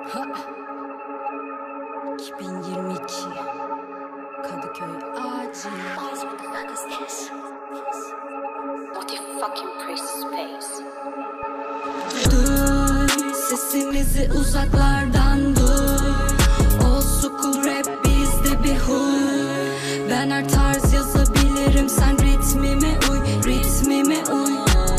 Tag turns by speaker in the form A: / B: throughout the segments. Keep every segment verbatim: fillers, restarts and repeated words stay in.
A: iki bin yirmi iki Kadıköy acil. Duy sesimizi uzaklardan duy. Old school rap bizde bir huy. Ben her tarz yazabilirim, sen ritmime uy, ritmime uy.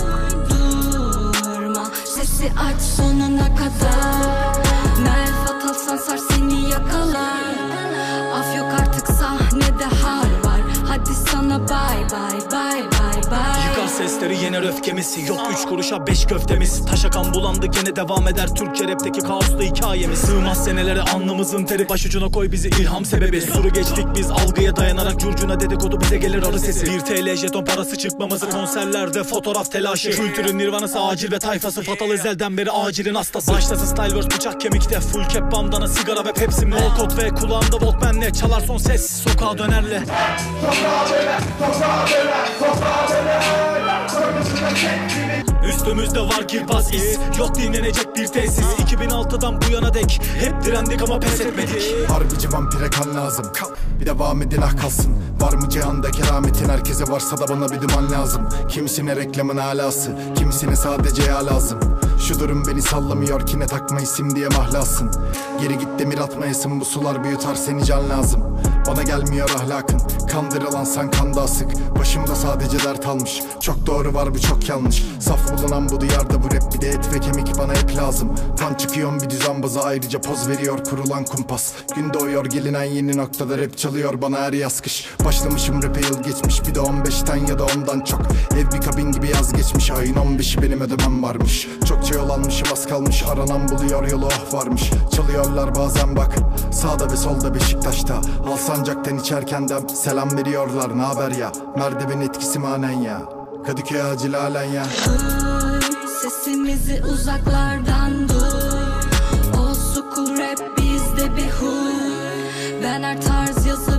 A: Durma, sesi aç sonuna kadar. Mel fatal sansar seni yakalar. Af yok artık sahnede har var. Hadi sana bye bye bye bye bye.
B: Yıkar sesleri yener öfkemizi. Yok üç kuruşa beş köftemiz. Taşa kan bulandı gene devam eder Türkçe rapteki kaoslu hikayemiz. Sığmaz senelere alnımızın teri. Başucuna koy bizi ilham sebebi. Suru geçtik biz algıya dayanarak. Curcuna dedikodu bize gelir arı sesi. Bir T L jeton parası çıkmaması. Konserlerde fotoğraf telaşı. Kültürün nirvanası acil ve tayfası. Fatal ezelden beri acilin hastası. Başlasın Styleverse bıçak kemikte. Full cap bandana sigara ve Pepsi. Moltot ve kulağımda Walkman'le. Çalar son ses sokağa dönerle.
C: Toprağa döner, toprağa döner, toprağa döner.
B: Üstümüzde var girbaz iz. Yok dinlenecek bir tesis. iki bin altıdan bu yana dek hep direndik ama pes etmedik.
C: Harbici vampire kan lazım. Bir devam edin ah kalsın. Var mı cihanda kerametin, herkese varsa da bana bir duman lazım. Kimisine reklamın alası, kimisine sadece yağ lazım. Şu durum beni sallamıyor ki ne takma isim diye mahlasın. Geri git demir atmayasın, bu sular bir yutar seni can lazım. Bana gelmiyor ahlakın, kandırılansan kanda sık. Başımda sadece dert almış, çok doğru var bu çok yanlış. Saf bulunan bu diyarda bu rap bir de et ve kemik bana hep lazım. Tan çıkıyorum bir düzenbaza, ayrıca poz veriyor kurulan kumpas. Gün doğuyor gelinen yeni noktada rap çalıyor bana her yaz kış. Başlamışım rap'e yıl geçmiş, bir de on beşten ya da ondan çok. Ev bir kabin gibi yaz geçmiş, ayın on beşi benim ödemem varmış. Çokça yol almışım az kalmış, aranan buluyor yolu oh varmış. Çalıyorlar bazen bak, sağda ve solda Beşiktaş'ta. Alsancak'tan içerken de selam veriyorlar naber ya. Merdiven etkisi manen ya, Kadıköy acil halen ya.
A: Duy sesimizi uzaklardan duy. Old school rap bizde bir huy. Ben her tarz yazı